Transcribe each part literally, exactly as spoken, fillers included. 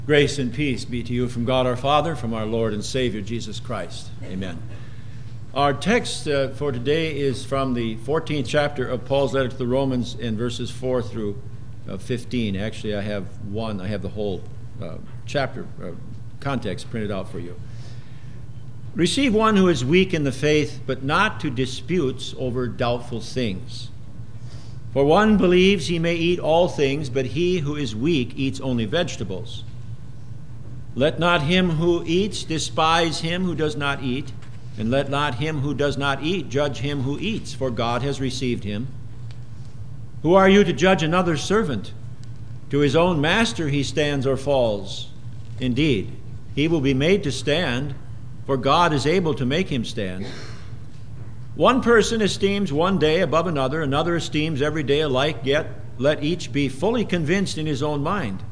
Grace and peace be to you from God our Father, from our Lord and Savior Jesus Christ. Amen. Our text uh, for today is from the fourteenth chapter of Paul's letter to the Romans in verses four through uh, fifteen. Actually, I have one, I have the whole uh, chapter uh, context printed out for you. Receive one who is weak in the faith, but not to disputes over doubtful things. For one believes he may eat all things, but he who is weak eats only vegetables. Let not him who eats despise him who does not eat, and let not him who does not eat judge him who eats, for God has received him. Who are you to judge another's servant? To his own master he stands or falls. Indeed, he will be made to stand, for God is able to make him stand. One person esteems one day above another, another esteems every day alike, yet let each be fully convinced in his own mind.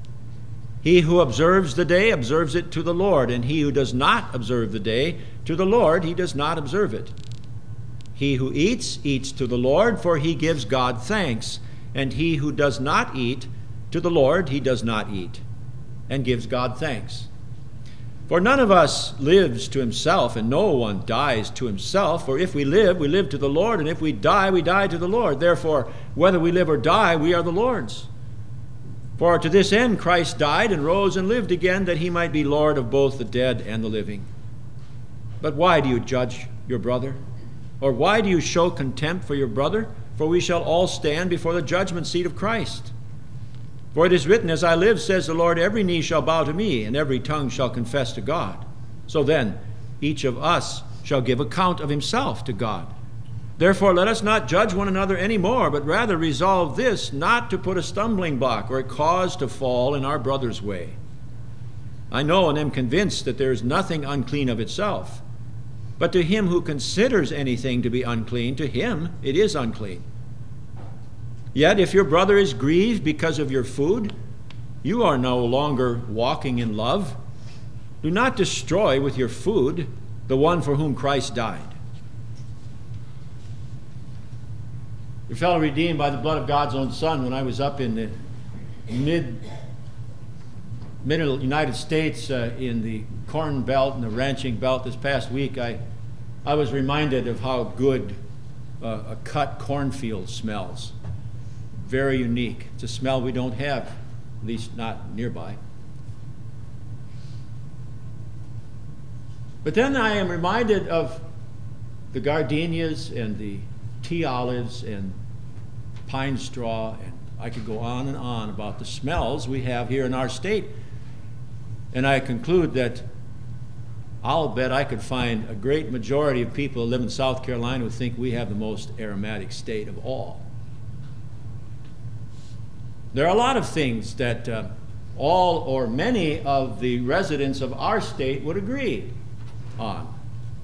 He who observes the day observes it to the Lord, and he who does not observe the day, to the Lord he does not observe it. He who eats, eats to the Lord, for he gives God thanks, and he who does not eat, to the Lord he does not eat, and gives God thanks. For none of us lives to himself, and no one dies to himself. For if we live, we live to the Lord, and if we die, we die to the Lord. Therefore, whether we live or die, we are the Lord's. For to this end Christ died and rose and lived again, that he might be Lord of both the dead and the living. But why do you judge your brother? Or why do you show contempt for your brother? For we shall all stand before the judgment seat of Christ. For it is written, as I live, says the Lord, every knee shall bow to me, and every tongue shall confess to God. So then, each of us shall give account of himself to God. Therefore, let us not judge one another any more, but rather resolve this, not to put a stumbling block or a cause to fall in our brother's way. I know and am convinced that there is nothing unclean of itself, but to him who considers anything to be unclean, to him it is unclean. Yet if your brother is grieved because of your food, you are no longer walking in love. Do not destroy with your food the one for whom Christ died. Your fellow redeemed by the blood of God's own Son, when I was up in the mid, middle United States uh, in the corn belt and the ranching belt this past week, I, I was reminded of how good uh, a cut cornfield smells. Very unique. It's a smell we don't have, at least not nearby. But then I am reminded of the gardenias and the tea olives and pine straw, and I could go on and on about the smells we have here in our state. And I conclude that I'll bet I could find a great majority of people who live in South Carolina who think we have the most aromatic state of all. There are a lot of things that uh, all or many of the residents of our state would agree on.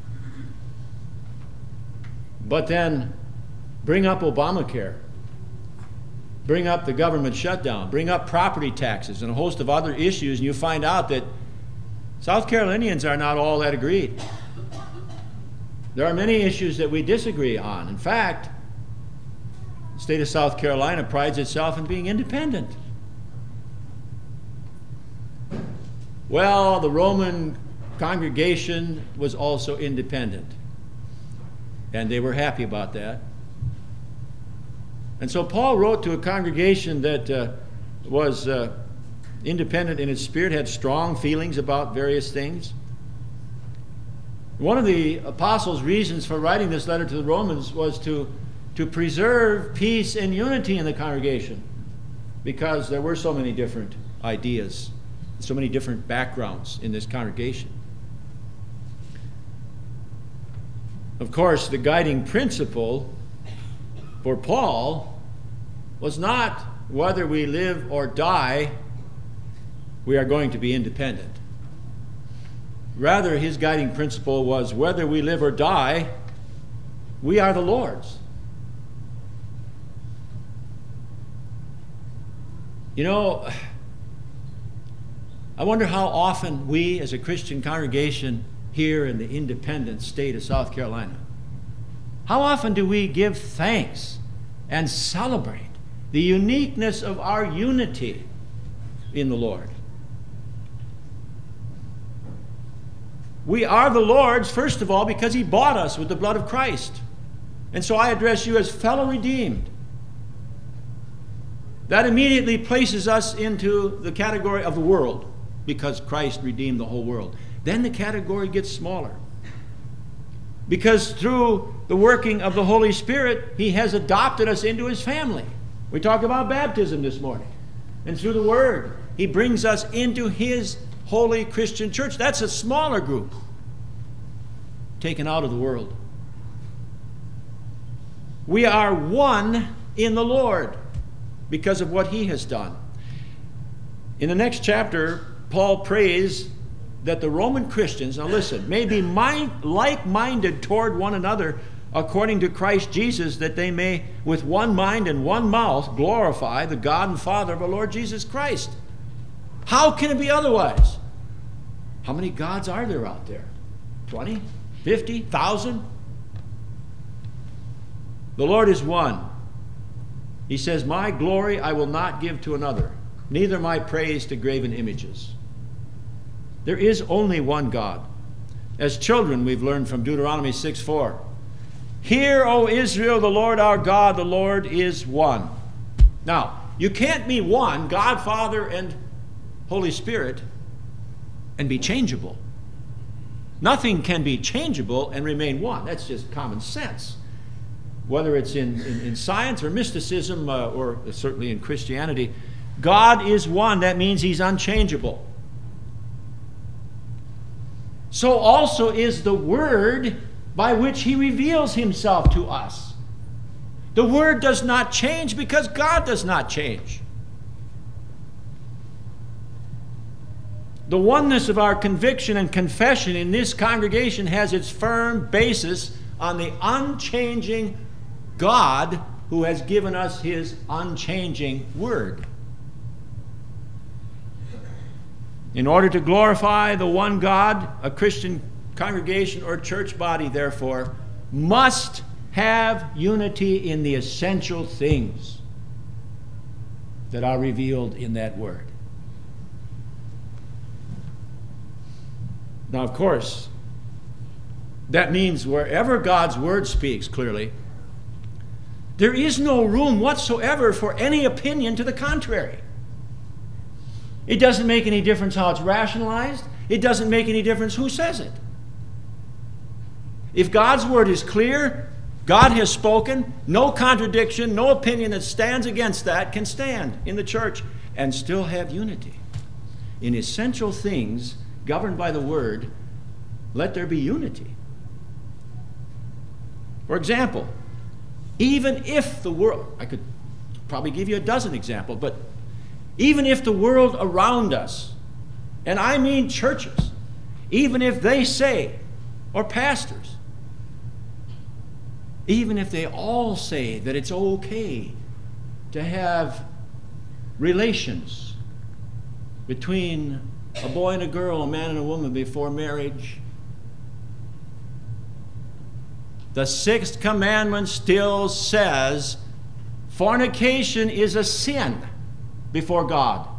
But then bring up Obamacare, bring up the government shutdown, bring up property taxes and a host of other issues, and you find out that South Carolinians are not all that agreed. There are many issues that we disagree on. In fact, the state of South Carolina prides itself in being independent. Well, the Roman congregation was also independent, and they were happy about that. And so Paul wrote to a congregation that uh, was uh, independent in its spirit, had strong feelings about various things. One of the apostles' reasons for writing this letter to the Romans was to to preserve peace and unity in the congregation, because there were so many different ideas, so many different backgrounds in this congregation. Of course, the guiding principle for Paul was not whether we live or die, we are going to be independent. Rather, his guiding principle was whether we live or die, we are the Lord's. You know, I wonder how often we as a Christian congregation here in the independent state of South Carolina, how often do we give thanks and celebrate the uniqueness of our unity in the Lord? We are the Lord's, first of all, because he bought us with the blood of Christ. And so I address you as fellow redeemed. That immediately places us into the category of the world, because Christ redeemed the whole world. Then the category gets smaller. Because through the working of the Holy Spirit, he has adopted us into his family. We talked about baptism this morning. And through the Word, he brings us into his holy Christian church. That's a smaller group, taken out of the world. We are one in the Lord because of what he has done. In the next chapter, Paul prays that the Roman Christians, now listen, may be mind, like-minded toward one another according to Christ Jesus, that they may with one mind and one mouth glorify the God and Father of our Lord Jesus Christ. How can it be otherwise? How many gods are there out there? twenty? fifty? one thousand? The Lord is one. He says, my glory I will not give to another, neither my praise to graven images. There is only one God. As children, we've learned from Deuteronomy six four. Hear, O Israel, the Lord our God, the Lord is one. Now, you can't be one, God, Father, and Holy Spirit, and be changeable. Nothing can be changeable and remain one. That's just common sense. Whether it's in, in, in science or mysticism, uh, or certainly in Christianity, God is one. That means he's unchangeable. So also is the Word by which he reveals himself to us. The Word does not change because God does not change. The oneness of our conviction and confession in this congregation has its firm basis on the unchanging God who has given us his unchanging Word. In order to glorify the one God, a Christian congregation or church body, therefore, must have unity in the essential things that are revealed in that Word. Now, of course, that means wherever God's Word speaks clearly, there is no room whatsoever for any opinion to the contrary. It doesn't make any difference how it's rationalized. It doesn't make any difference who says it. If God's Word is clear, God has spoken, no contradiction, no opinion that stands against that can stand in the church and still have unity. In essential things governed by the Word, let there be unity. For example, even if the world, I could probably give you a dozen examples, but even if the world around us, and I mean churches, even if they say, or pastors, even if they all say that it's okay to have relations between a boy and a girl, a man and a woman before marriage, the sixth commandment still says fornication is a sin before God.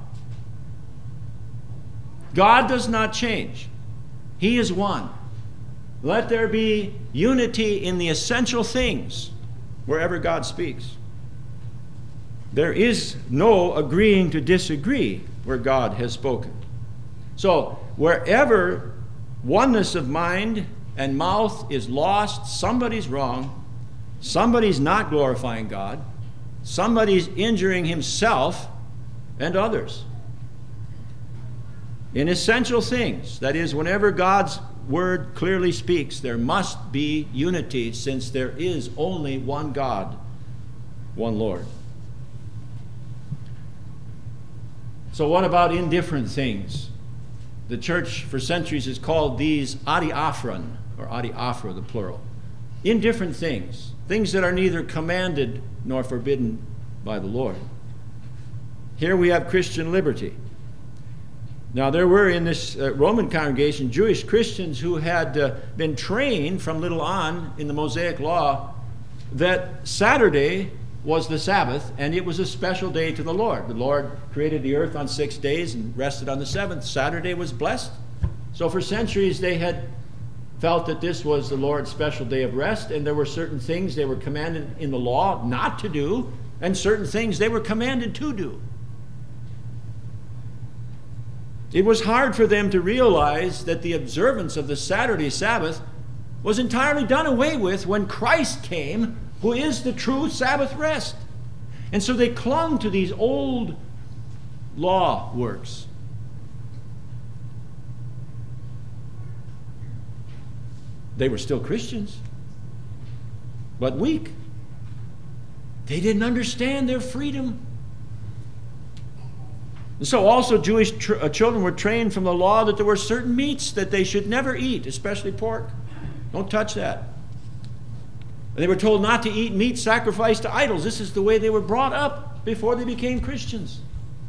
God does not change. He is one. Let there be unity in the essential things wherever God speaks. There is no agreeing to disagree where God has spoken. So, wherever oneness of mind and mouth is lost, somebody's wrong, somebody's not glorifying God, somebody's injuring himself and others. In essential things, that is, whenever God's Word clearly speaks, there must be unity, since there is only one God, one Lord. So what about indifferent things? The church for centuries has called these adiaphron, or adiaphra, the plural. Indifferent things, things that are neither commanded nor forbidden by the Lord. Here we have Christian liberty. Now, there were in this uh, Roman congregation Jewish Christians who had uh, been trained from little on in the Mosaic law that Saturday was the Sabbath, and it was a special day to the Lord. The Lord created the earth on six days and rested on the seventh. Saturday was blessed. So for centuries they had felt that this was the Lord's special day of rest, and there were certain things they were commanded in the law not to do, and certain things they were commanded to do. It was hard for them to realize that the observance of the Saturday Sabbath was entirely done away with when Christ came, who is the true Sabbath rest. And so they clung to these old law works. They were still Christians, but weak. They didn't understand their freedom. And so also Jewish tr- uh, children were trained from the law that there were certain meats that they should never eat, especially pork. Don't touch that. And they were told not to eat meat sacrificed to idols. This is the way they were brought up before they became Christians.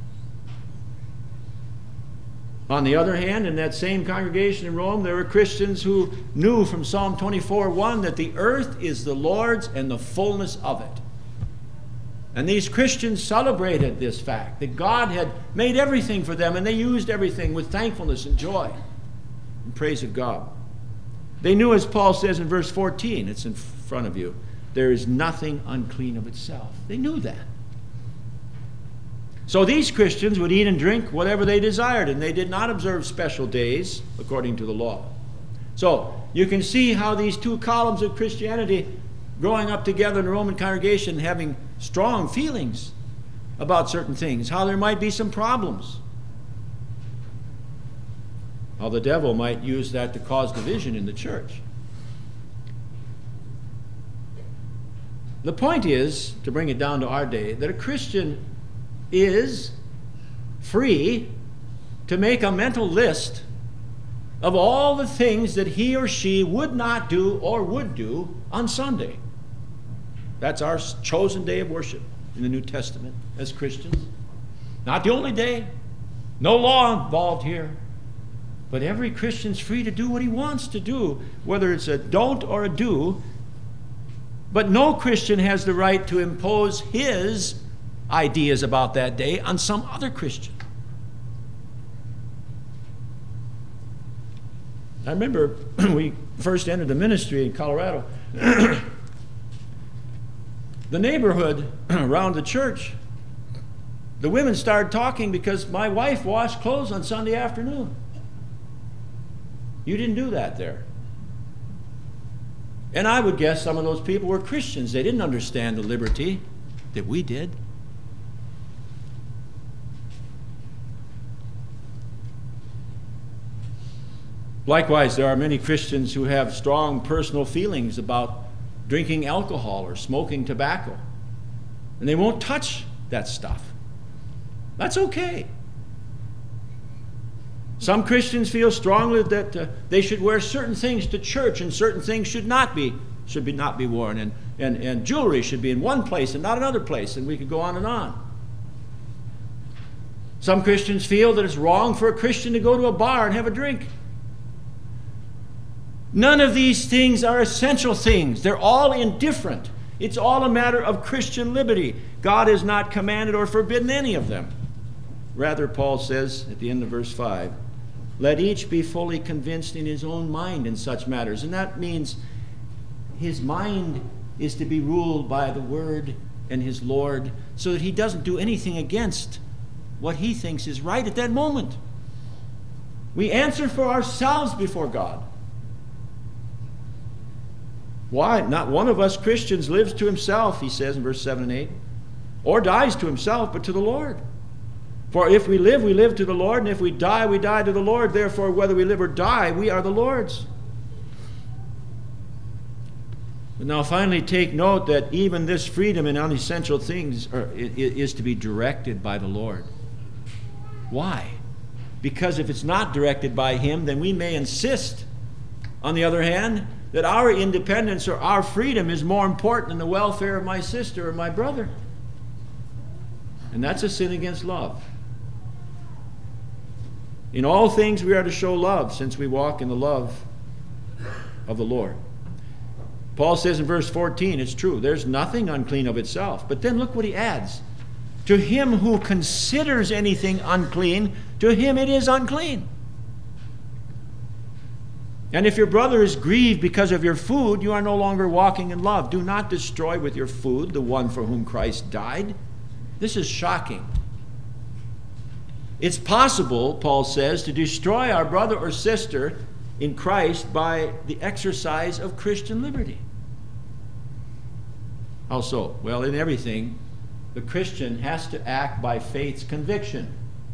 On the other hand, in that same congregation in Rome, there were Christians who knew from Psalm twenty-four one that the earth is the Lord's and the fullness of it. And these Christians celebrated this fact, that God had made everything for them, and they used everything with thankfulness and joy and praise of God. They knew, as Paul says in verse fourteen, it's in front of you, there is nothing unclean of itself. They knew that. So these Christians would eat and drink whatever they desired, and they did not observe special days according to the law. So you can see how these two columns of Christianity growing up together in the Roman congregation, having strong feelings about certain things, how there might be some problems, how the devil might use that to cause division in the church. The point is, to bring it down to our day, that a Christian is free to make a mental list of all the things that he or she would not do or would do on Sunday. That's our chosen day of worship in the New Testament as Christians. Not the only day. No law involved here. But every Christian's free to do what he wants to do, whether it's a don't or a do. But no Christian has the right to impose his ideas about that day on some other Christian. I remember when we first entered the ministry in Colorado, the neighborhood around the church, the women started talking because my wife washed clothes on Sunday afternoon. You didn't do that there. And I would guess some of those people were Christians. They didn't understand the liberty that we did. Likewise, there are many Christians who have strong personal feelings about drinking alcohol or smoking tobacco, and they won't touch that stuff. That's okay. Some Christians feel strongly that uh, they should wear certain things to church and certain things should not be should be not be worn, and, and, and jewelry should be in one place and not another place, and we could go on and on. Some Christians feel that it's wrong for a Christian to go to a bar and have a drink. None of these things are essential things. They're all indifferent. It's all a matter of Christian liberty. God has not commanded or forbidden any of them. Rather, Paul says at the end of verse five, let each be fully convinced in his own mind in such matters. And that means his mind is to be ruled by the Word and his Lord, so that he doesn't do anything against what he thinks is right at that moment. We answer for ourselves before God. Why? Not one of us Christians lives to himself, he says in verse seven and eight, or dies to himself, but to the Lord. For if we live, we live to the Lord, and if we die, we die to the Lord. Therefore, whether we live or die, we are the Lord's. But now finally take note that even this freedom in unessential things are, is to be directed by the Lord. Why? Because if it's not directed by him, then we may insist, on the other hand, that our independence or our freedom is more important than the welfare of my sister or my brother. And that's a sin against love. In all things we are to show love, since we walk in the love of the Lord. Paul says in verse fourteen, it's true, there's nothing unclean of itself. But then look what he adds. To him who considers anything unclean, to him it is unclean. And if your brother is grieved because of your food, you are no longer walking in love. Do not destroy with your food the one for whom Christ died. This is shocking. It's possible, Paul says, to destroy our brother or sister in Christ by the exercise of Christian liberty. How so? Well, in everything, the Christian has to act by faith's conviction.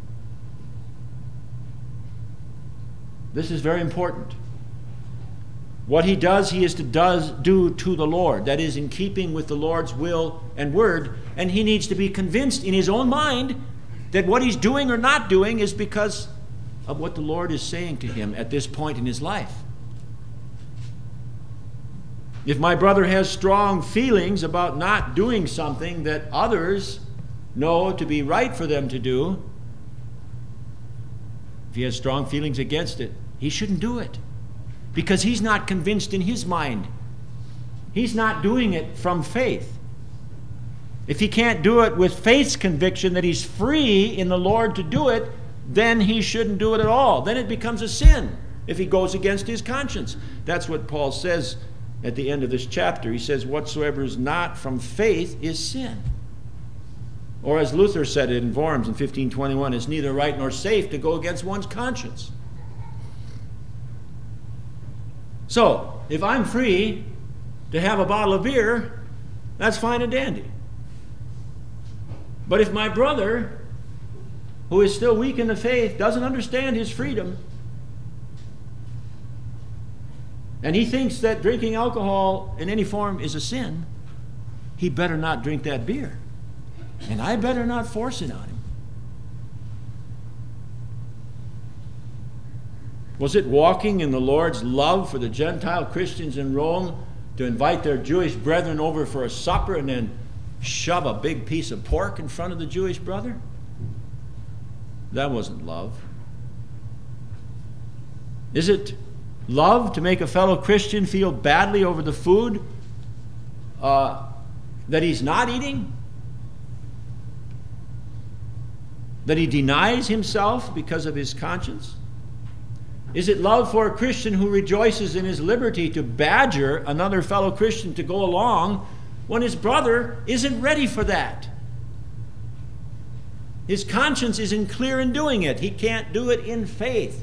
This is very important. What he does, he is to does, do to the Lord. That is, in keeping with the Lord's will and word. And he needs to be convinced in his own mind that what he's doing or not doing is because of what the Lord is saying to him at this point in his life. If my brother has strong feelings about not doing something that others know to be right for them to do, if he has strong feelings against it, he shouldn't do it. Because he's not convinced in his mind. He's not doing it from faith. If he can't do it with faith's conviction that he's free in the Lord to do it, then he shouldn't do it at all. Then it becomes a sin if he goes against his conscience. That's what Paul says at the end of this chapter. He says, whatsoever is not from faith is sin. Or as Luther said it in Worms in fifteen twenty-one, it's neither right nor safe to go against one's conscience. So, if I'm free to have a bottle of beer, that's fine and dandy. But if my brother, who is still weak in the faith, doesn't understand his freedom, and he thinks that drinking alcohol in any form is a sin, he better not drink that beer. And I better not force it on him. Was it walking in the Lord's love for the Gentile Christians in Rome to invite their Jewish brethren over for a supper and then shove a big piece of pork in front of the Jewish brother? That wasn't love. Is it love to make a fellow Christian feel badly over the food uh, that he's not eating? That he denies himself because of his conscience? Is it love for a Christian who rejoices in his liberty to badger another fellow Christian to go along when his brother isn't ready for that? His conscience isn't clear in doing it. He can't do it in faith.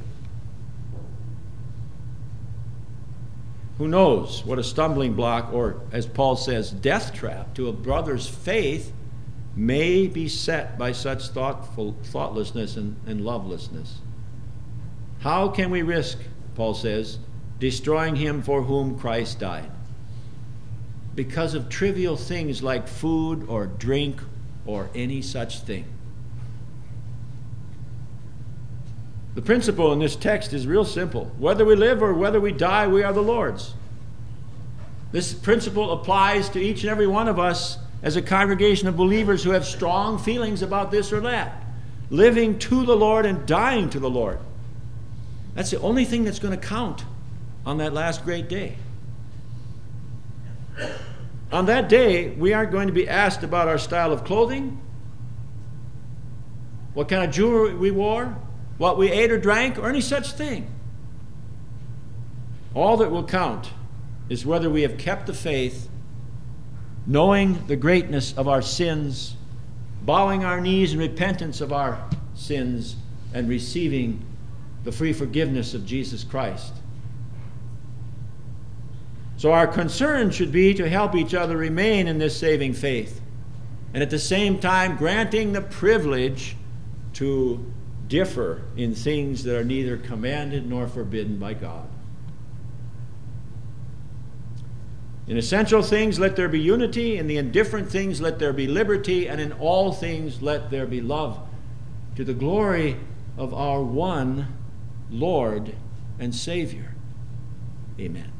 Who knows what a stumbling block, or as Paul says, death trap to a brother's faith may be set by such thoughtful thoughtlessness and, and lovelessness. How can we risk, Paul says, destroying him for whom Christ died? Because of trivial things like food or drink or any such thing. The principle in this text is real simple. Whether we live or whether we die, we are the Lord's. This principle applies to each and every one of us as a congregation of believers who have strong feelings about this or that. Living to the Lord and dying to the Lord. That's the only thing that's going to count on that last great day. On that day, we aren't going to be asked about our style of clothing, what kind of jewelry we wore, what we ate or drank, or any such thing. All that will count is whether we have kept the faith, knowing the greatness of our sins, bowing our knees in repentance of our sins, and receiving the free forgiveness of Jesus Christ. So our concern should be to help each other remain in this saving faith, and at the same time granting the privilege to differ in things that are neither commanded nor forbidden by God. In essential things, let there be unity. In the indifferent things, let there be liberty. And in all things, let there be love, to the glory of our one Lord and Savior. Amen.